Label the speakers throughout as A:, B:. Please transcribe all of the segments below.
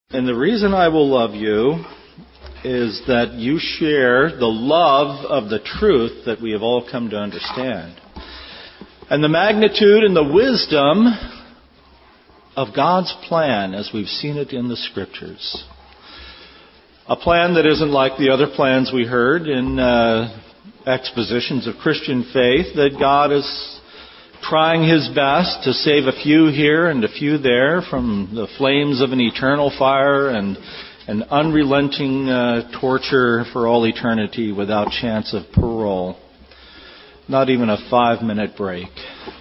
A: And the reason I will love you is that you share the love of the truth that we have all come to understand. And the magnitude and the wisdom of God's plan as we've seen it in the Scriptures. A plan that isn't like the other plans we heard in expositions of Christian faith, that God is trying His best to save a few here and a few there from the flames of an eternal fire and an unrelenting torture for all eternity without chance of parole. Not even a 5-minute break.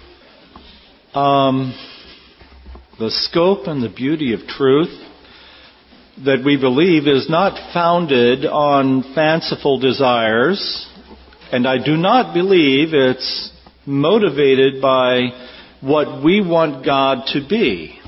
A: The scope and the beauty of truth that we believe is not founded on fanciful desires, and I do not believe it's motivated by what we want God to be.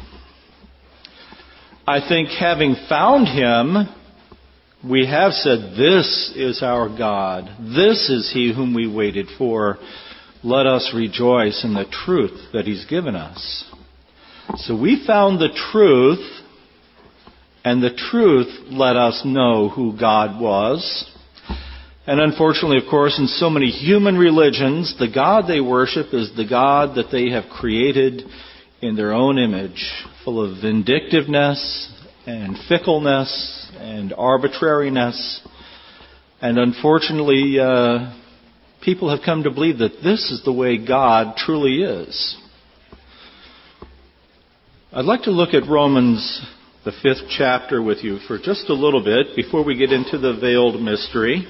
A: I think having found Him, we have said, this is our God. This is He whom we waited for. Let us rejoice in the truth that He's given us. So we found the truth, and the truth let us know who God was. And unfortunately, of course, in so many human religions, the God they worship is the God that they have created in their own image, full of vindictiveness and fickleness and arbitrariness. And unfortunately, people have come to believe that this is the way God truly is. I'd like to look at Romans, the 5th chapter, with you for just a little bit before we get into the veiled mystery.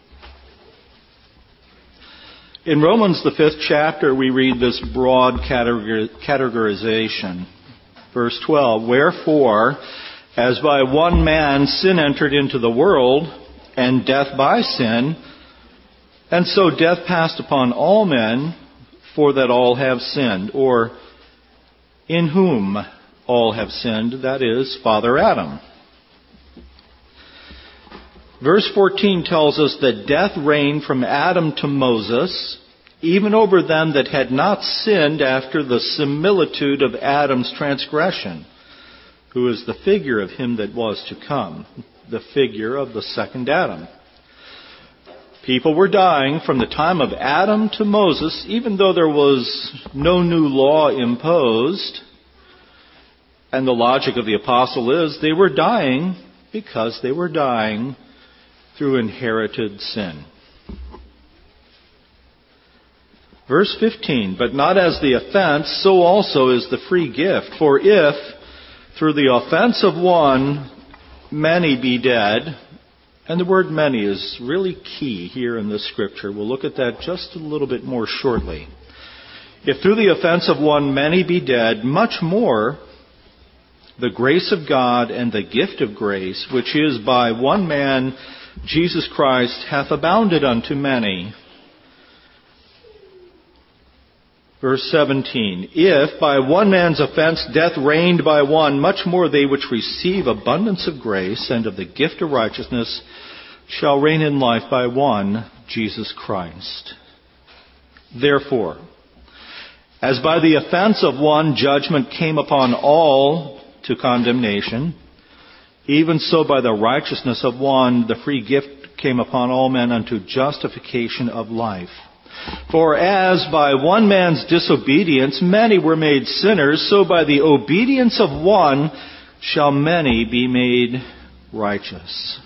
A: In Romans, the 5th chapter, we read this broad categorization. Verse 12, wherefore, as by one man sin entered into the world, and death by sin, and so death passed upon all men, for that all have sinned, or in whom all have sinned, that is, Father Adam. Verse 14 tells us that death reigned from Adam to Moses, even over them that had not sinned after the similitude of Adam's transgression, who is the figure of him that was to come, the figure of the second Adam. People were dying from the time of Adam to Moses, even though there was no new law imposed. And the logic of the apostle is they were dying because they were dying through inherited sin. Verse 15, but not as the offense, so also is the free gift. For if, through the offense of one, many be dead, and the word many is really key here in this scripture. We'll look at that just a little bit more shortly. If through the offense of one many be dead, much more the grace of God and the gift of grace, which is by one man, Jesus Christ, hath abounded unto many. Verse 17, if by one man's offense death reigned by one, much more they which receive abundance of grace and of the gift of righteousness shall reign in life by one, Jesus Christ. Therefore, as by the offense of one judgment came upon all to condemnation, even so by the righteousness of one the free gift came upon all men unto justification of life. For as by one man's disobedience many were made sinners, so by the obedience of one shall many be made righteous.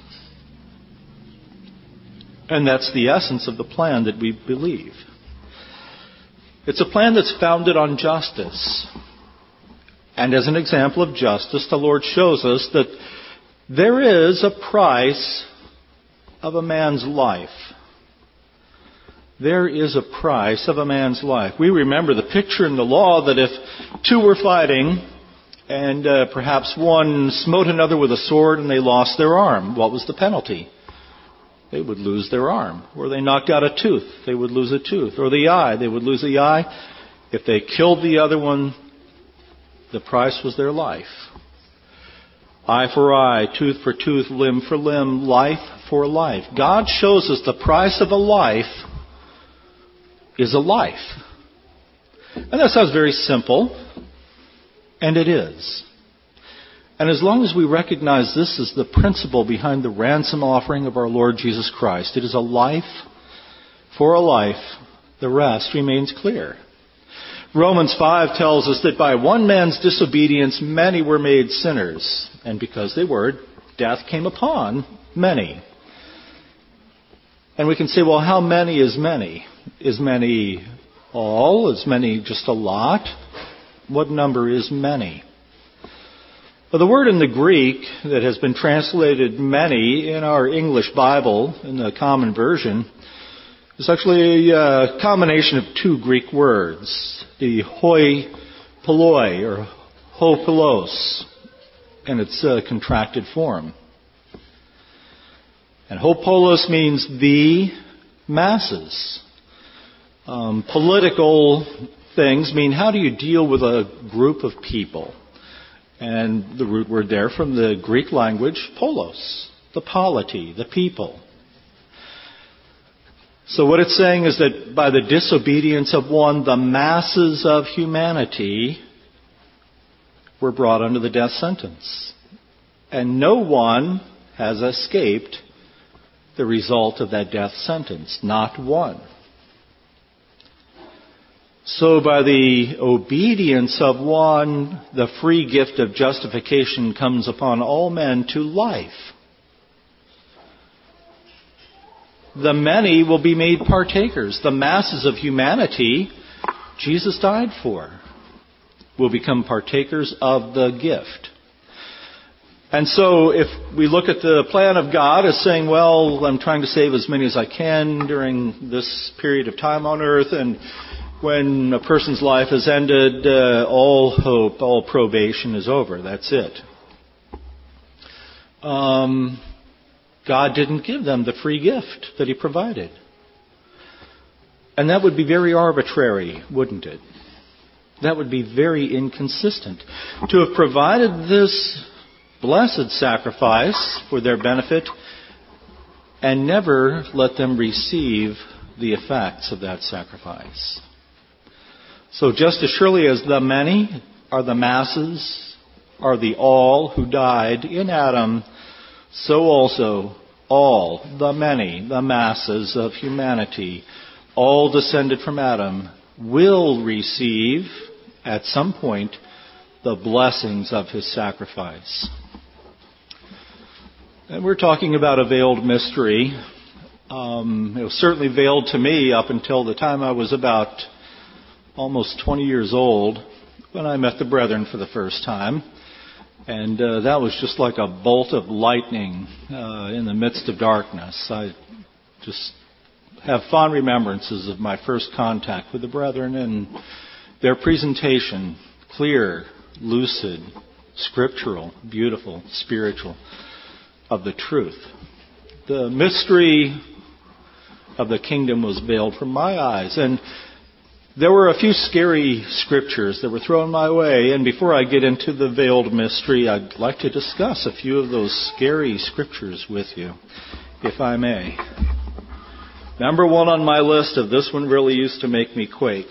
A: And that's the essence of the plan that we believe. It's a plan that's founded on justice. And as an example of justice, the Lord shows us that there is a price of a man's life. There is a price of a man's life. We remember the picture in the law that if two were fighting and perhaps one smote another with a sword and they lost their arm, what was the penalty? They would lose their arm. Or they knocked out a tooth, they would lose a tooth. Or the eye, they would lose the eye. If they killed the other one, the price was their life. Eye for eye, tooth for tooth, limb for limb, life for life. God shows us the price of a life is a life. And that sounds very simple, and it is. And as long as we recognize this is the principle behind the ransom offering of our Lord Jesus Christ, it is a life for a life, the rest remains clear. Romans 5 tells us that by one man's disobedience many were made sinners, and because they were, death came upon many. And we can say, well, how many is many? Is many all? Is many just a lot? What number is many? Well, the word in the Greek that has been translated many in our English Bible, in the Common Version, is actually a combination of two Greek words, the hoi polloi, or ho polos, and its contracted form. And ho polos means the masses. Political things mean how do you deal with a group of people? And the root word there from the Greek language, polos, the polity, the people. So what it's saying is that by the disobedience of one, the masses of humanity were brought under the death sentence. And no one has escaped the result of that death sentence. Not one. So by the obedience of one, the free gift of justification comes upon all men to life. The many will be made partakers. The masses of humanity Jesus died for will become partakers of the gift. And so if we look at the plan of God as saying, well, I'm trying to save as many as I can during this period of time on earth, and when a person's life has ended, all hope, all probation is over. That's it. God didn't give them the free gift that He provided. And that would be very arbitrary, wouldn't it? That would be very inconsistent. To have provided this blessed sacrifice for their benefit and never let them receive the effects of that sacrifice. So just as surely as the many are the masses, are the all who died in Adam, so also all, the many, the masses of humanity, all descended from Adam, will receive at some point the blessings of His sacrifice. And we're talking about a veiled mystery. It was certainly veiled to me up until the time I was about almost 20 years old when I met the brethren for the first time. And that was just like a bolt of lightning in the midst of darkness. I just have fond remembrances of my first contact with the brethren and their presentation, clear, lucid, scriptural, beautiful, spiritual, of the truth. The mystery of the kingdom was veiled from my eyes. And there were a few scary scriptures that were thrown my way, and before I get into the veiled mystery, I'd like to discuss a few of those scary scriptures with you, if I may. Number one on my list of this one really used to make me quake.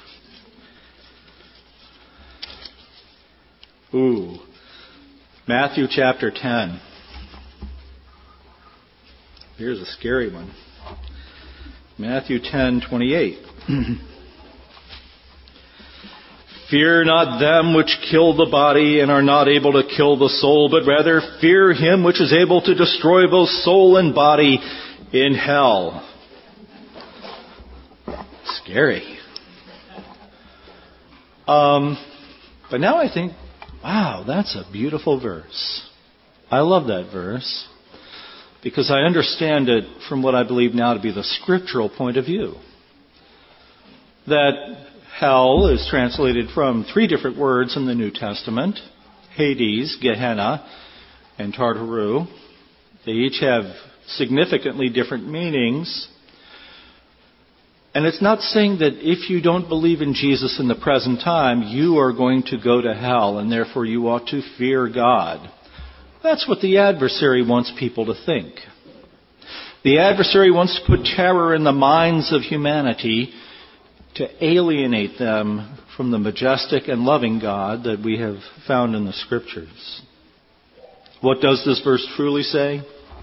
A: Matthew chapter 10. Here's a scary one. Matthew 10:28. Fear not them which kill the body and are not able to kill the soul, but rather fear Him which is able to destroy both soul and body in hell. Scary. But now I think, wow, that's a beautiful verse. I love that verse because I understand it from what I believe now to be the scriptural point of view. That hell is translated from three different words in the New Testament: Hades, Gehenna, and Tartaru. They each have significantly different meanings. And it's not saying that if you don't believe in Jesus in the present time, you are going to go to hell and therefore you ought to fear God. That's what the adversary wants people to think. The adversary wants to put terror in the minds of humanity to alienate them from the majestic and loving God that we have found in the Scriptures. What does this verse truly say?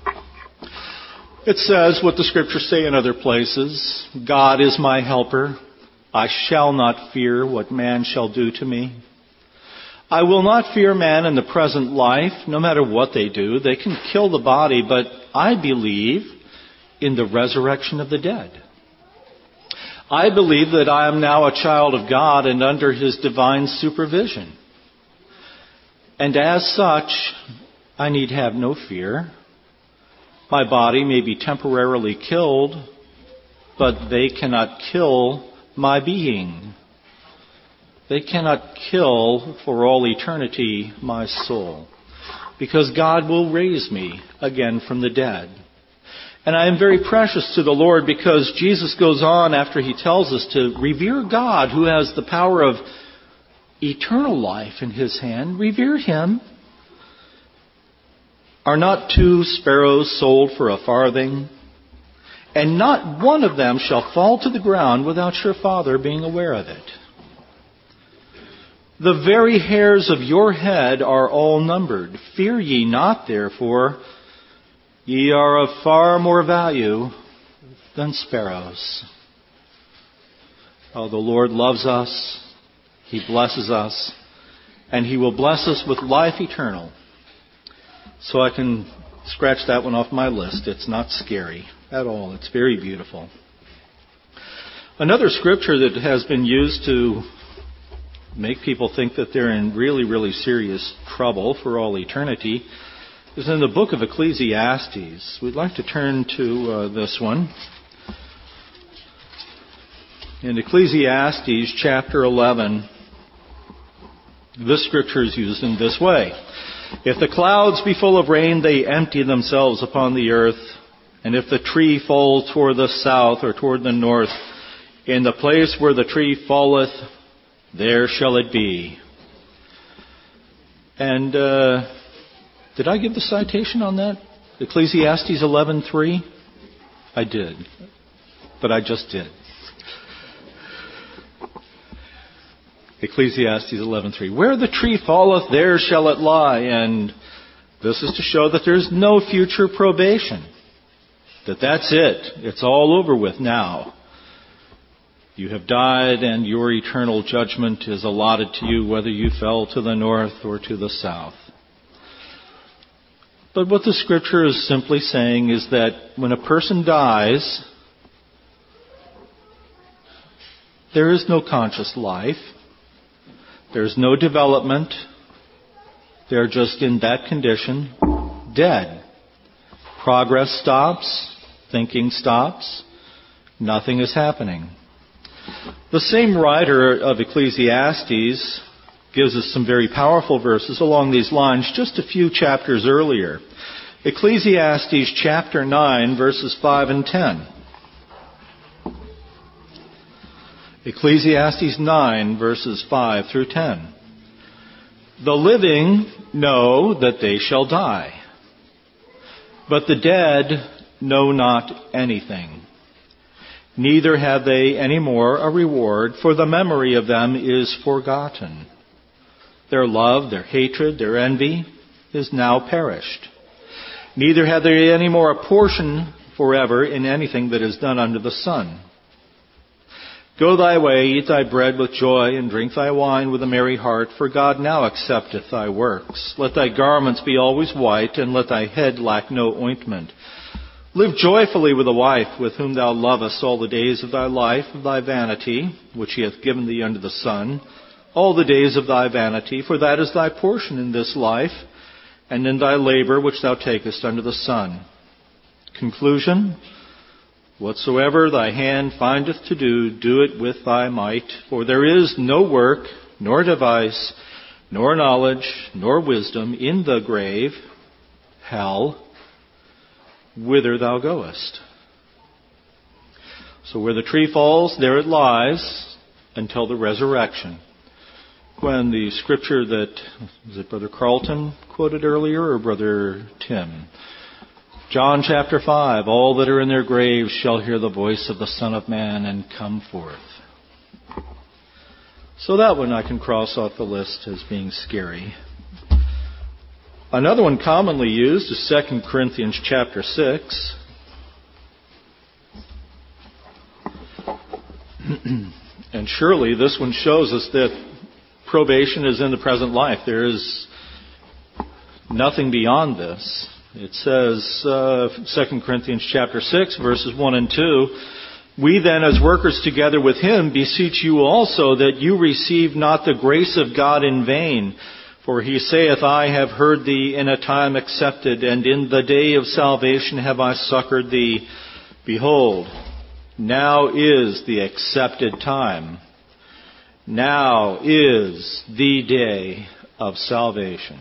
A: It says what the Scriptures say in other places. God is my helper. I shall not fear what man shall do to me. I will not fear man in the present life, no matter what they do. They can kill the body, but I believe in the resurrection of the dead. I believe that I am now a child of God and under His divine supervision. And as such, I need have no fear. My body may be temporarily killed, but they cannot kill my being. They cannot kill for all eternity my soul, because God will raise me again from the dead. And I am very precious to the Lord because Jesus goes on after He tells us to revere God who has the power of eternal life in His hand. Revere Him. Are not 2 sparrows sold for a farthing? And not one of them shall fall to the ground without your Father being aware of it. The very hairs of your head are all numbered. Fear ye not, therefore. Ye are of far more value than sparrows. Oh, the Lord loves us. He blesses us. And He will bless us with life eternal. So I can scratch that one off my list. It's not scary at all. It's very beautiful. Another scripture that has been used to make people think that they're in really, really serious trouble for all eternity is in the book of Ecclesiastes. We'd like to turn to this one. In Ecclesiastes chapter 11, this scripture is used in this way. If the clouds be full of rain, they empty themselves upon the earth. And if the tree fall toward the south or toward the north, in the place where the tree falleth, there shall it be. And did I give the citation on that? Ecclesiastes 11:3? I did. But I just did. Ecclesiastes 11:3. Where the tree falleth, there shall it lie. And this is to show that there's no future probation. That's it. It's all over with now. You have died and your eternal judgment is allotted to you whether you fell to the north or to the south. But what the Scripture is simply saying is that when a person dies, there is no conscious life. There's no development. They're just in that condition, dead. Progress stops. Thinking stops. Nothing is happening. The same writer of Ecclesiastes gives us some very powerful verses along these lines just a few chapters earlier. Ecclesiastes chapter 9, verses 5 and 10. Ecclesiastes 9, verses 5 through 10. The living know that they shall die, but the dead know not anything. Neither have they any more a reward, for the memory of them is forgotten. Their love, their hatred, their envy is now perished. Neither have they any more a portion forever in anything that is done under the sun. Go thy way, eat thy bread with joy, and drink thy wine with a merry heart, for God now accepteth thy works. Let thy garments be always white, and let thy head lack no ointment. Live joyfully with a wife with whom thou lovest all the days of thy life, of thy vanity, which he hath given thee under the sun, all the days of thy vanity, for that is thy portion in this life, and in thy labor which thou takest under the sun. Conclusion: whatsoever thy hand findeth to do, do it with thy might, for there is no work, nor device, nor knowledge, nor wisdom in the grave, hell, whither thou goest. So where the tree falls, there it lies until the resurrection. When the scripture that, was it Brother Carlton quoted earlier or Brother Tim? John chapter 5, all that are in their graves shall hear the voice of the Son of Man and come forth. So that one I can cross off the list as being scary. Another one commonly used is 2 Corinthians chapter 6. And surely this one shows us that probation is in the present life. There is nothing beyond this. It says, 2 Corinthians chapter 6, verses 1 and 2, "We then, as workers together with him, beseech you also that you receive not the grace of God in vain. For he saith, I have heard thee in a time accepted, and in the day of salvation have I succored thee. Behold, now is the accepted time. Now is the day of salvation."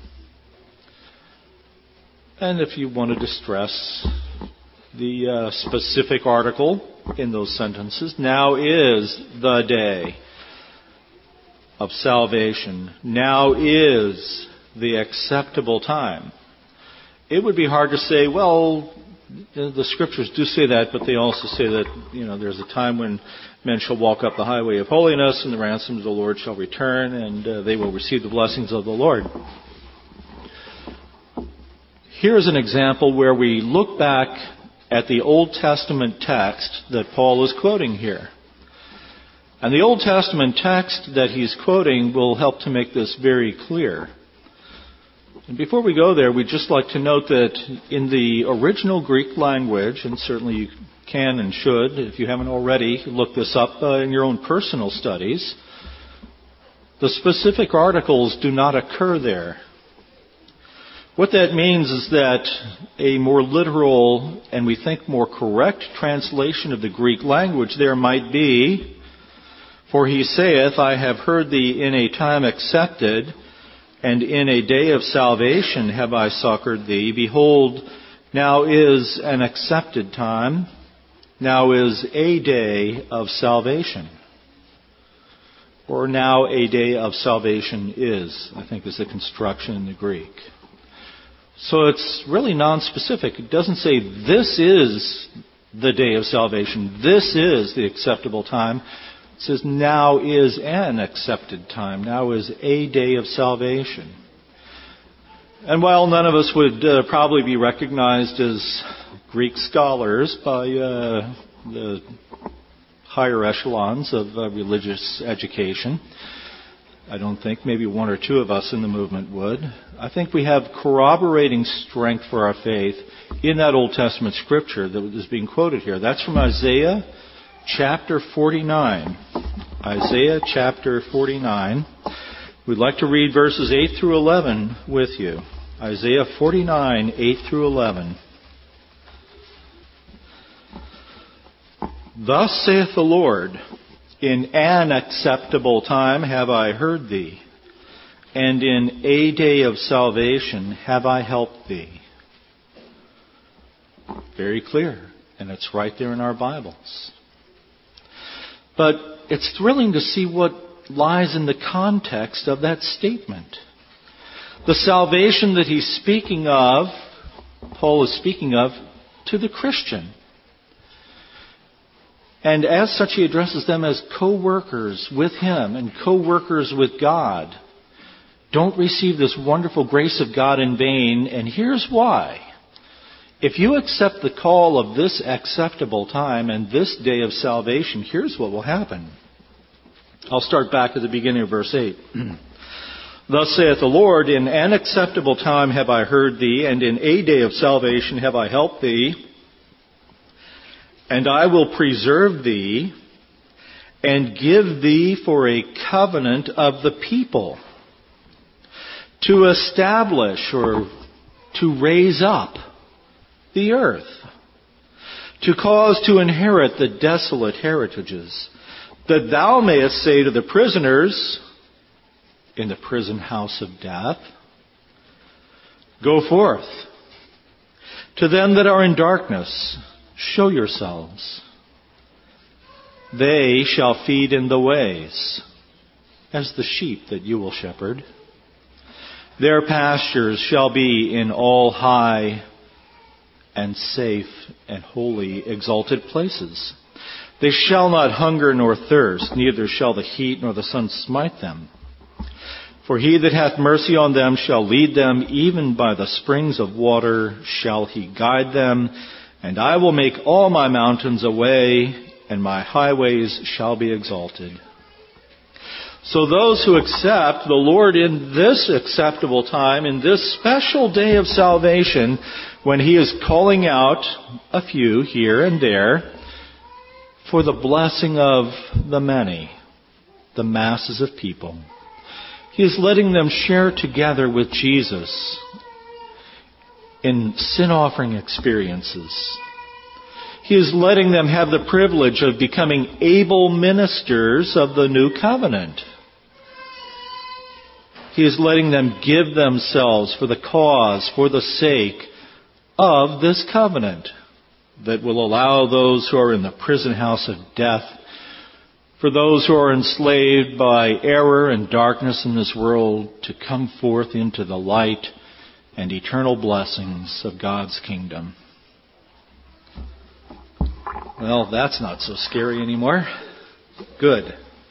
A: And if you wanted to stress the specific article in those sentences, now is the day of salvation. Now is the acceptable time. It would be hard to say, well, the Scriptures do say that, but they also say that, there's a time when men shall walk up the highway of holiness, and the ransom of the Lord shall return, and they will receive the blessings of the Lord. Here's an example where we look back at the Old Testament text that Paul is quoting here. And the Old Testament text that he's quoting will help to make this very clear. And before we go there, we'd just like to note that in the original Greek language, and certainly you can and should, if you haven't already, look this up in your own personal studies, the specific articles do not occur there. What that means is that a more literal and we think more correct translation of the Greek language there might be, "For he saith, I have heard thee in a time accepted, and in a day of salvation have I succored thee. Behold, now is an accepted time. Now is a day of salvation." Or "now a day of salvation is," I think is the construction in the Greek. So it's really non-specific. It doesn't say this is the day of salvation. This is the acceptable time. It says now is an accepted time. Now is a day of salvation. And while none of us would probably be recognized as Greek scholars by the higher echelons of religious education, I don't think maybe one or two of us in the movement would. I think we have corroborating strength for our faith in that Old Testament scripture that is being quoted here. That's from Isaiah chapter 49. Isaiah chapter 49. We'd like to read verses 8 through 11 with you. Isaiah 49, 8 through 11. "Thus saith the Lord, in an acceptable time have I heard thee, and in a day of salvation have I helped thee." Very clear, and it's right there in our Bibles. But it's thrilling to see what lies in the context of that statement. The salvation that he's speaking of, Paul is speaking of, to the Christian. And as such, he addresses them as co-workers with him and co-workers with God. Don't receive this wonderful grace of God in vain, and here's why. If you accept the call of this acceptable time and this day of salvation, here's what will happen. I'll start back at the beginning of verse 8. "Thus saith the Lord, in an acceptable time have I heard thee, and in a day of salvation have I helped thee. And I will preserve thee, and give thee for a covenant of the people, to establish," or to raise up, "the earth, to cause to inherit the desolate heritages, that thou mayest say to the prisoners in the prison house of death, Go forth. To them that are in darkness, show yourselves. They shall feed in the ways, as the sheep that you will shepherd. Their pastures shall be in all high and safe and holy exalted places. They shall not hunger nor thirst, neither shall the heat nor the sun smite them. For he that hath mercy on them shall lead them, even by the springs of water shall he guide them. And I will make all my mountains a way, and my highways shall be exalted. So those who accept the Lord in this acceptable time, in this special day of salvation, when he is calling out a few here and there for the blessing of the many, the masses of people, he is letting them share together with Jesus in sin offering experiences. He is letting them have the privilege of becoming able ministers of the new covenant. He is letting them give themselves for the cause, for the sake of this covenant that will allow those who are in the prison house of death, for those who are enslaved by error and darkness in this world, to come forth into the light and eternal blessings of God's kingdom. Well, that's not so scary anymore. Good.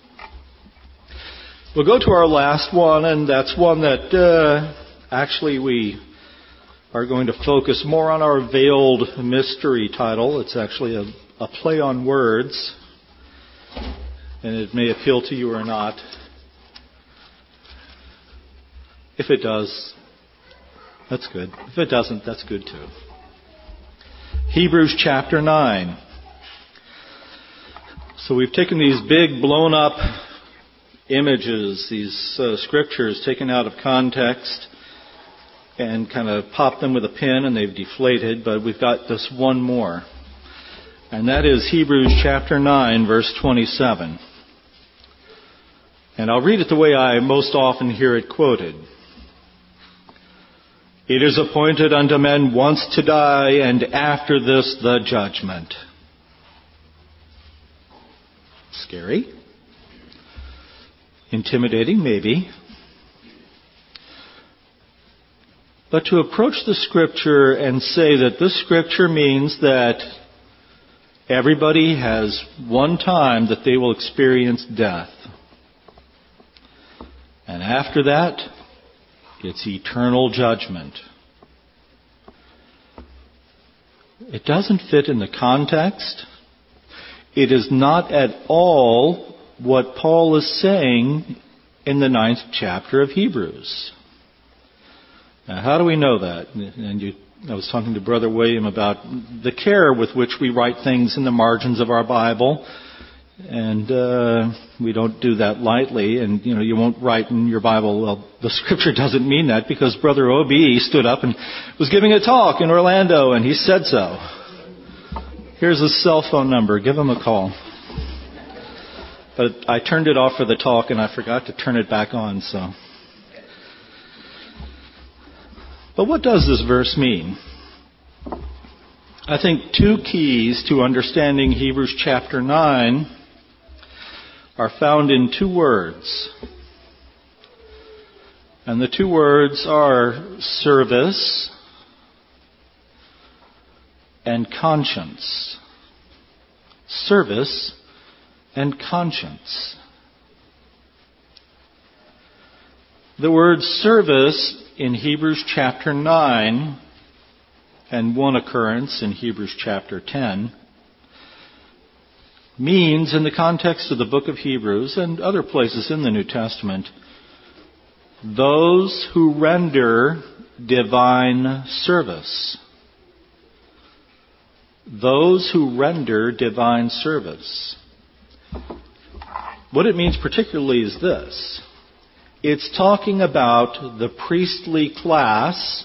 A: We'll go to our last one, and that's one that actually we are going to focus more on our veiled mystery title. It's actually a play on words, and it may appeal to you or not. If it does, that's good. If it doesn't, that's good too. Hebrews chapter 9. So we've taken these big blown up images, these scriptures taken out of context, and kind of popped them with a pin, and they've deflated, but we've got this one more. And that is Hebrews chapter 9, verse 27. And I'll read it the way I most often hear it quoted. It is appointed unto men once to die, and after this the judgment. Scary. Intimidating, maybe. But to approach the Scripture and say that this Scripture means that everybody has one time that they will experience death. And after that, it's eternal judgment. It doesn't fit in the context. It is not at all what Paul is saying in the 9th chapter of Hebrews. Now, how do we know that? I was talking to Brother William about the care with which we write things in the margins of our Bible. And we don't do that lightly. And, you won't write in your Bible, well, the Scripture doesn't mean that, because Brother O.B. stood up and was giving a talk in Orlando, and he said so. Here's his cell phone number. Give him a call. But I turned it off for the talk, and I forgot to turn it back on, so. But what does this verse mean? I think two keys to understanding Hebrews chapter 9 are found in two words. And the two words are service and conscience. Service and conscience. The word service in Hebrews chapter 9 and one occurrence in Hebrews chapter 10 means, in the context of the book of Hebrews and other places in the New Testament, those who render divine service. Those who render divine service. What it means particularly is this. It's talking about the priestly class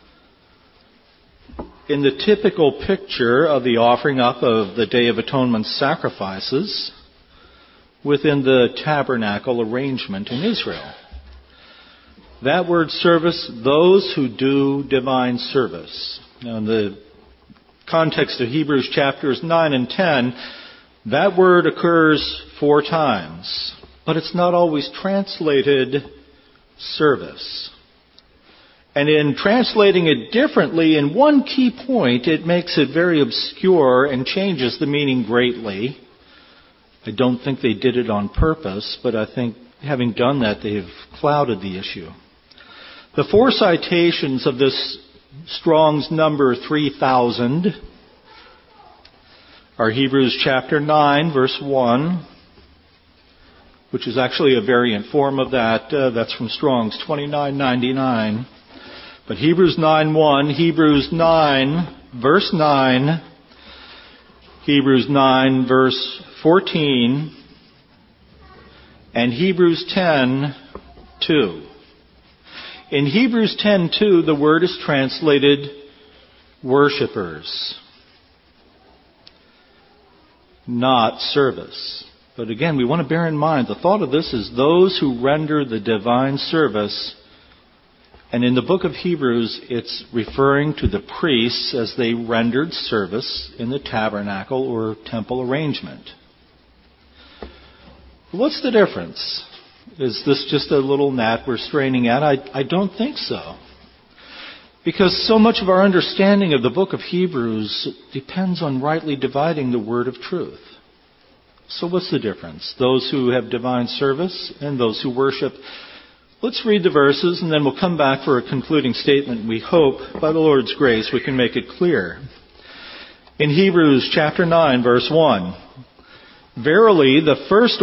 A: in the typical picture of the offering up of the Day of Atonement sacrifices within the tabernacle arrangement in Israel. That word service, those who do divine service. Now, in the context of Hebrews chapters 9 and 10, that word occurs 4 times, but it's not always translated service. And in translating it differently, in one key point, it makes it very obscure and changes the meaning greatly. I don't think they did it on purpose, but I think having done that, they have clouded the issue. The four citations of this Strong's number 3000 are Hebrews chapter 9, verse 1, which is actually a variant form of that. That's from Strong's 2999. But Hebrews 9:1, Hebrews 9, verse 9, Hebrews 9, verse 14, and Hebrews 10:2. In Hebrews 10:2, the word is translated worshipers, not service. But again, we want to bear in mind, the thought of this is those who render the divine service. And in the book of Hebrews, it's referring to the priests as they rendered service in the tabernacle or temple arrangement. What's the difference? Is this just a little gnat we're straining at? I don't think so. Because so much of our understanding of the book of Hebrews depends on rightly dividing the word of truth. So what's the difference? Those who have divine service and those who worship. Let's read the verses and then we'll come back for a concluding statement. We hope, by the Lord's grace, we can make it clear. In Hebrews chapter 9, verse 1, verily the first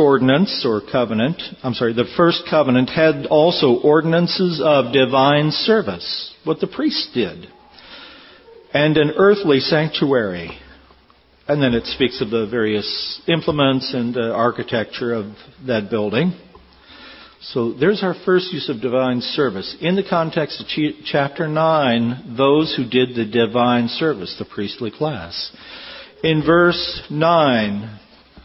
A: covenant had also ordinances of divine service, what the priests did, and an earthly sanctuary. And then it speaks of the various implements and architecture of that building. So there's our first use of divine service. In the context of chapter 9, those who did the divine service, the priestly class. In verse 9,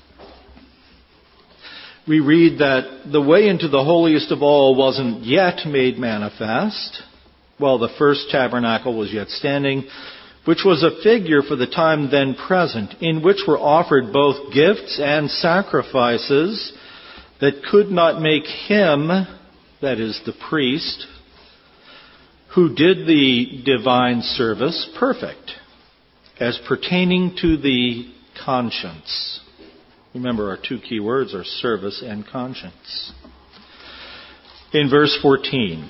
A: we read that the way into the holiest of all wasn't yet made manifest, while the first tabernacle was yet standing, which was a figure for the time then present, in which were offered both gifts and sacrifices that could not make him, that is the priest, who did the divine service perfect, as pertaining to the conscience. Remember, our two key words are service and conscience. In verse 14,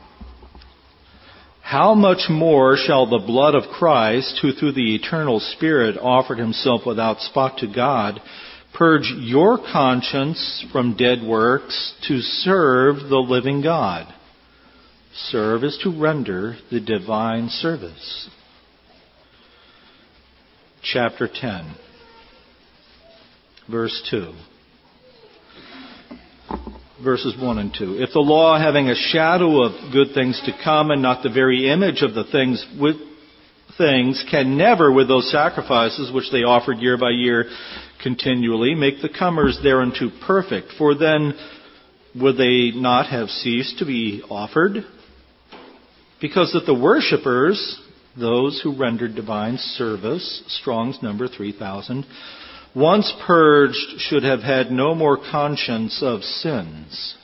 A: how much more shall the blood of Christ, who through the eternal Spirit offered himself without spot to God, purge your conscience from dead works to serve the living God? Serve is to render the divine service. Chapter 10, verse 2. Verses 1 and 2. If the law, having a shadow of good things to come and not the very image of the things with things, can never with those sacrifices which they offered year by year continually make the comers thereunto perfect, for then would they not have ceased to be offered? Because that the worshippers, those who rendered divine service, Strong's number 3000, once purged, should have had no more conscience of sins.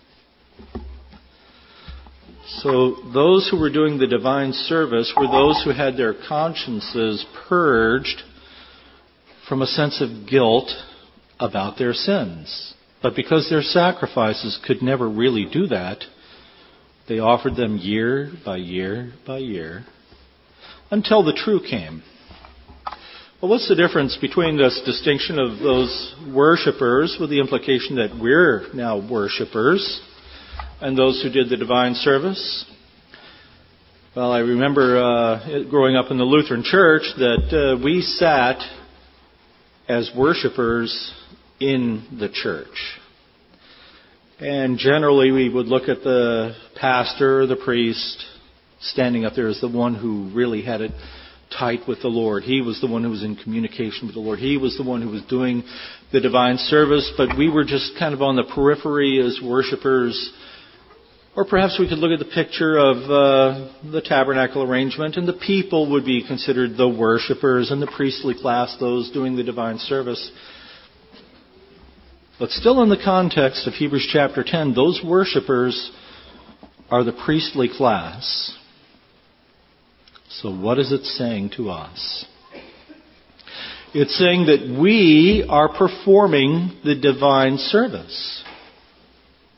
A: So those who were doing the divine service were those who had their consciences purged from a sense of guilt about their sins. But because their sacrifices could never really do that, they offered them year by year by year until the true came. Well, what's the difference between this distinction of those worshippers, with the implication that we're now worshippers, and those who did the divine service? Well, I remember growing up in the Lutheran Church that we sat as worshippers in the church. And generally we would look at the pastor or the priest standing up there as the one who really had it tight with the Lord. He was the one who was in communication with the Lord. He was the one who was doing the divine service, but we were just kind of on the periphery as worshipers. Or perhaps we could look at the picture of the tabernacle arrangement, and the people would be considered the worshipers, and the priestly class, those doing the divine service. But still in the context of Hebrews chapter 10, those worshipers are the priestly class. So what is it saying to us? It's saying that we are performing the divine service.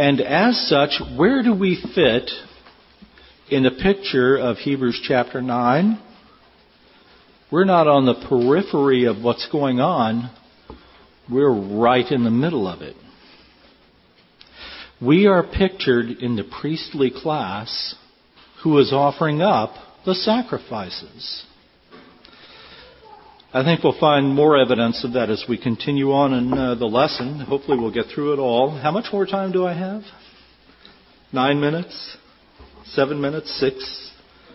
A: And as such, where do we fit in the picture of Hebrews chapter 9? We're not on the periphery of what's going on. We're right in the middle of it. We are pictured in the priestly class who is offering up the sacrifices. I think we'll find more evidence of that as we continue on in the lesson. Hopefully we'll get through it all. How much more time do I have? 9 minutes? 7 minutes? 6?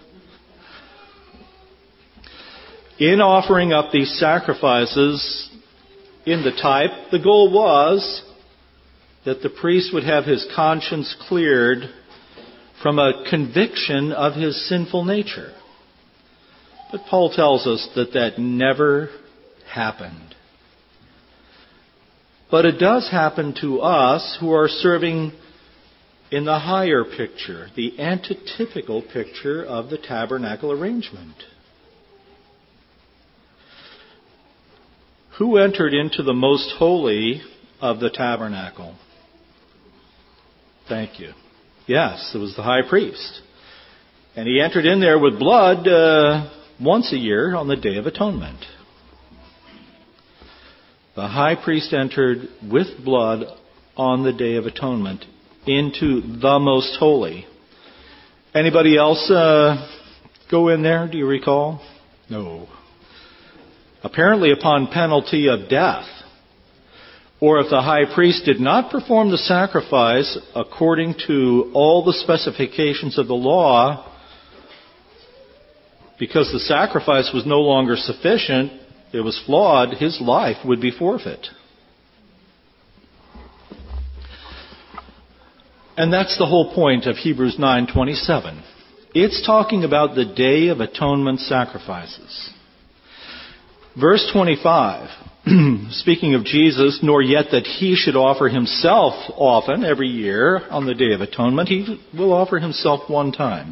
A: In offering up these sacrifices in the type, the goal was that the priest would have his conscience cleared from a conviction of his sinful nature. But Paul tells us that that never happened. But it does happen to us who are serving in the higher picture, the antitypical picture of the tabernacle arrangement. Who entered into the most holy of the tabernacle? Thank you. Yes, it was the high priest. And he entered in there with blood once a year on the Day of Atonement. The high priest entered with blood on the Day of Atonement into the most holy. Anybody else go in there? Do you recall? No. Apparently upon penalty of death. Or if the high priest did not perform the sacrifice according to all the specifications of the law, because the sacrifice was no longer sufficient, it was flawed, his life would be forfeit. And that's the whole point of Hebrews 9:27. It's talking about the Day of Atonement sacrifices. Verse 25, speaking of Jesus, nor yet that he should offer himself often every year on the Day of Atonement. He will offer himself one time.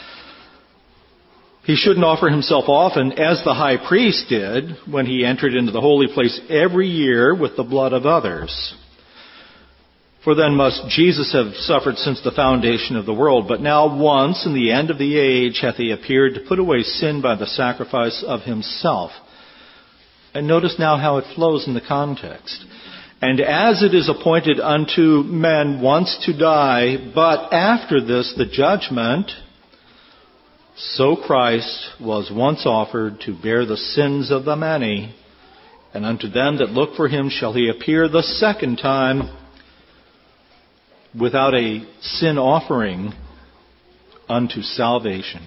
A: He shouldn't offer himself often as the high priest did when he entered into the holy place every year with the blood of others. For then must Jesus have suffered since the foundation of the world. But now once in the end of the age hath he appeared to put away sin by the sacrifice of himself. And notice now how it flows in the context. And as it is appointed unto men once to die, but after this the judgment, so Christ was once offered to bear the sins of the many, and unto them that look for him shall he appear the second time without a sin offering unto salvation.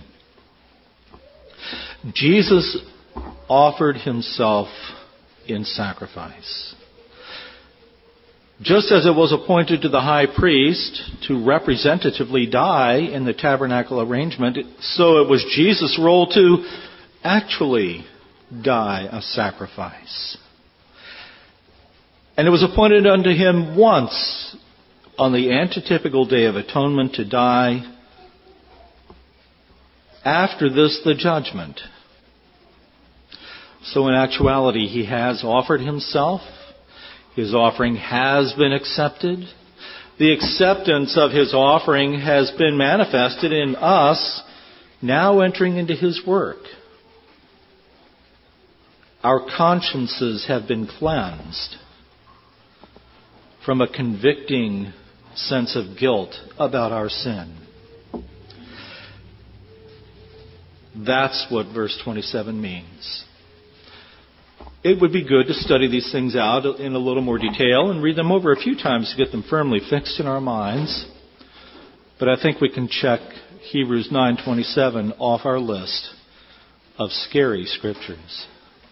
A: Jesus offered himself in sacrifice. Just as it was appointed to the high priest to representatively die in the tabernacle arrangement, so it was Jesus' role to actually die a sacrifice. And it was appointed unto him once on the antitypical Day of Atonement to die. After this, the judgment. So in actuality, he has offered himself. His offering has been accepted. The acceptance of his offering has been manifested in us now entering into his work. Our consciences have been cleansed from a convicting sense of guilt about our sin. That's what verse 27 means. It would be good to study these things out in a little more detail and read them over a few times to get them firmly fixed in our minds. But I think we can check Hebrews 9:27 off our list of scary scriptures.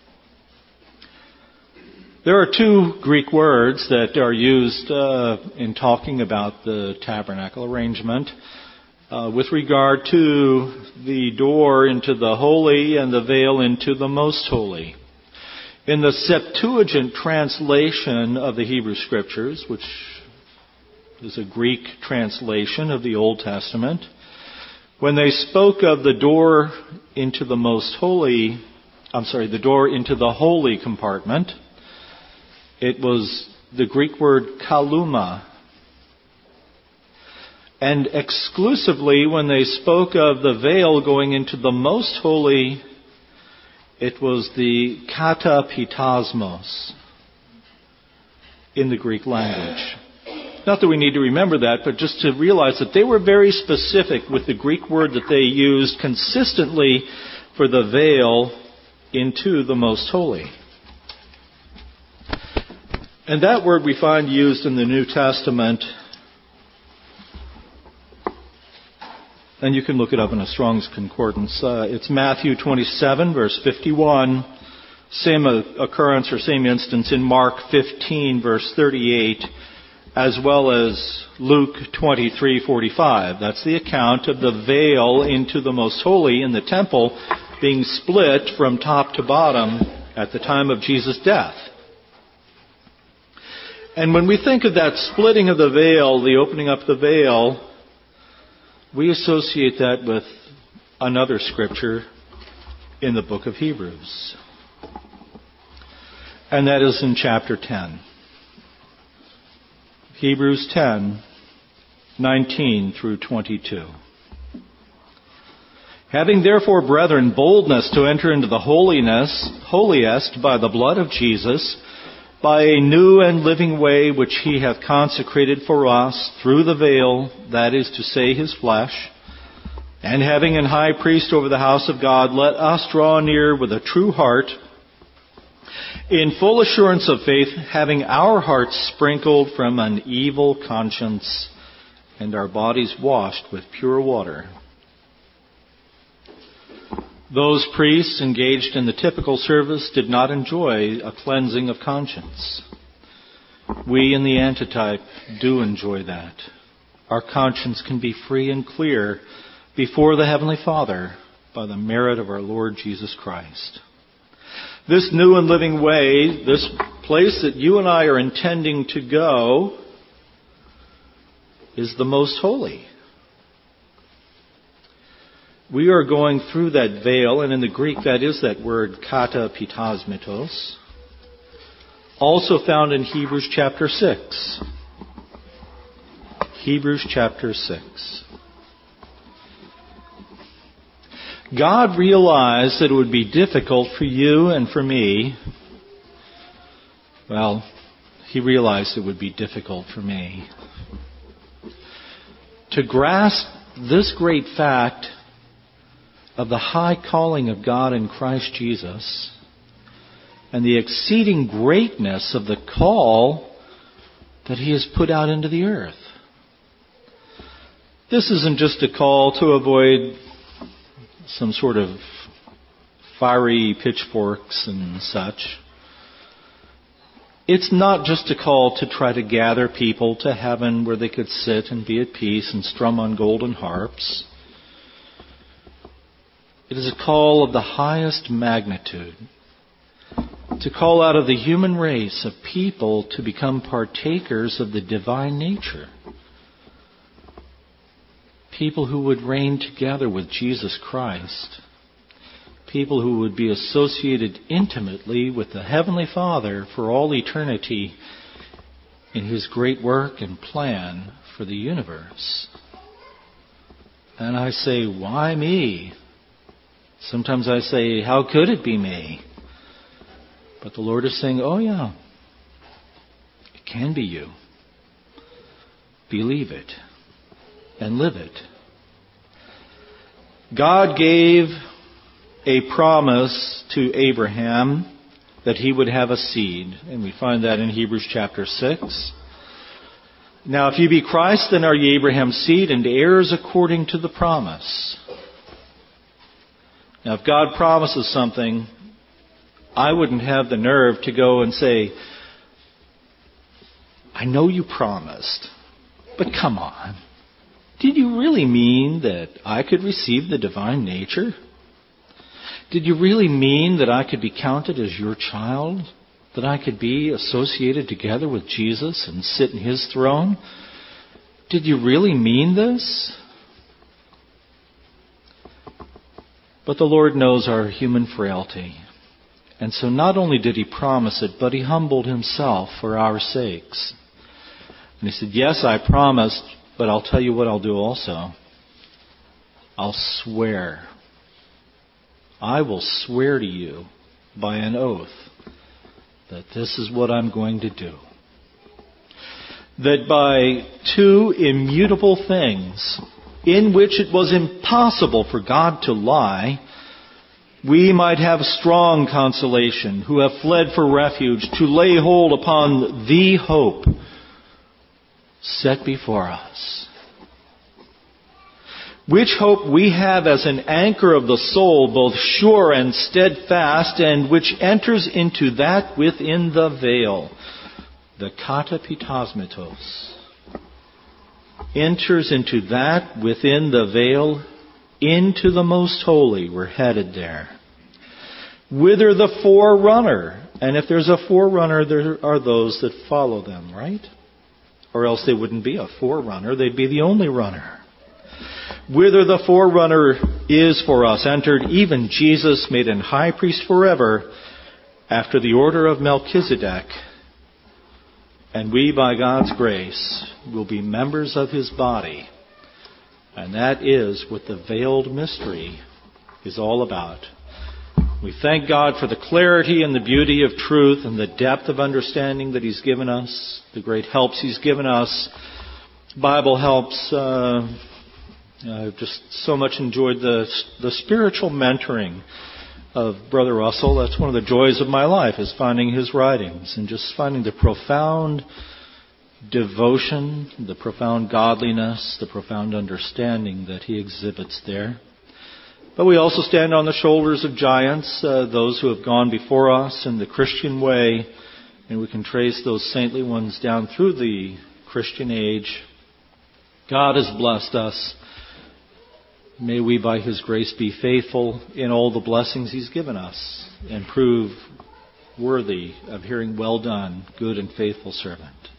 A: There are two Greek words that are used in talking about the tabernacle arrangement with regard to the door into the holy and the veil into the most holy. In the Septuagint translation of the Hebrew Scriptures, which is a Greek translation of the Old Testament, when they spoke of the door into the most holy, the door into the holy compartment, it was the Greek word kaluma. And exclusively when they spoke of the veil going into the most holy, it was the katapitasmos in the Greek language. Not that we need to remember that, but just to realize that they were very specific with the Greek word that they used consistently for the veil into the most holy. And that word we find used in the New Testament, and you can look it up in a Strong's Concordance. It's Matthew 27, verse 51. Same occurrence or same instance in Mark 15, verse 38, as well as Luke 23:45. That's the account of the veil into the most holy in the temple being split from top to bottom at the time of Jesus' death. And when we think of that splitting of the veil, the opening up the veil, we associate that with another scripture in the book of Hebrews. And that is in chapter 10. Hebrews 10, 19 through 22. Having therefore, brethren, boldness to enter into the holiest by the blood of Jesus, by a new and living way which he hath consecrated for us through the veil, that is to say, his flesh, and having an high priest over the house of God, let us draw near with a true heart, in full assurance of faith, having our hearts sprinkled from an evil conscience and our bodies washed with pure water. Those priests engaged in the typical service did not enjoy a cleansing of conscience. We in the antitype do enjoy that. Our conscience can be free and clear before the Heavenly Father by the merit of our Lord Jesus Christ. This new and living way, this place that you and I are intending to go, is the most holy. We are going through that veil, and in the Greek that is that word katapitasmetos, also found in Hebrews chapter 6. Hebrews chapter 6. God realized that it would be difficult for you and for me. Well, He realized it would be difficult for me to grasp this great fact of the high calling of God in Christ Jesus and the exceeding greatness of the call that He has put out into the earth. This isn't just a call to avoid some sort of fiery pitchforks and such. It's not just a call to try to gather people to heaven where they could sit and be at peace and strum on golden harps. It is a call of the highest magnitude to call out of the human race of people to become partakers of the divine nature. People who would reign together with Jesus Christ. People who would be associated intimately with the Heavenly Father for all eternity in His great work and plan for the universe. And I say, why me? Sometimes I say, how could it be me? But the Lord is saying, oh yeah, it can be you. Believe it and live it. God gave a promise to Abraham that he would have a seed. And we find that in Hebrews chapter 6. Now, if you be Christ, then are ye Abraham's seed and heirs according to the promise. Now, if God promises something, I wouldn't have the nerve to go and say, I know you promised, but come on. Did you really mean that I could receive the divine nature? Did you really mean that I could be counted as your child? That I could be associated together with Jesus and sit in His throne? Did you really mean this? But the Lord knows our human frailty. And so not only did He promise it, but He humbled Himself for our sakes. And He said, yes, I promised, But I'll tell you what I'll do also. I'll swear. I will swear to you by an oath that this is what I'm going to do. That by two immutable things, in which it was impossible for God to lie, we might have strong consolation, who have fled for refuge, to lay hold upon the hope set before us. Which hope we have as an anchor of the soul, both sure and steadfast, and which enters into that within the veil, the katapitasmetos, enters into that within the veil, into the most holy. We're headed there. Whither the forerunner. And if there's a forerunner, there are those that follow them, right? Or else they wouldn't be a forerunner. They'd be the only runner. Whither the forerunner is for us entered, even Jesus, made an high priest forever, after the order of Melchizedek. And we, by God's grace, will be members of His body. And that is what the veiled mystery is all about. We thank God for the clarity and the beauty of truth and the depth of understanding that He's given us, the great helps He's given us. Bible helps. I've just so much enjoyed the spiritual mentoring of Brother Russell. That's one of the joys of my life, is finding his writings and just finding the profound devotion, the profound godliness, the profound understanding that he exhibits there. But we also stand on the shoulders of giants, those who have gone before us in the Christian way, and we can trace those saintly ones down through the Christian age. God has blessed us. May we, by His grace, be faithful in all the blessings He's given us and prove worthy of hearing, "Well done, good and faithful servant."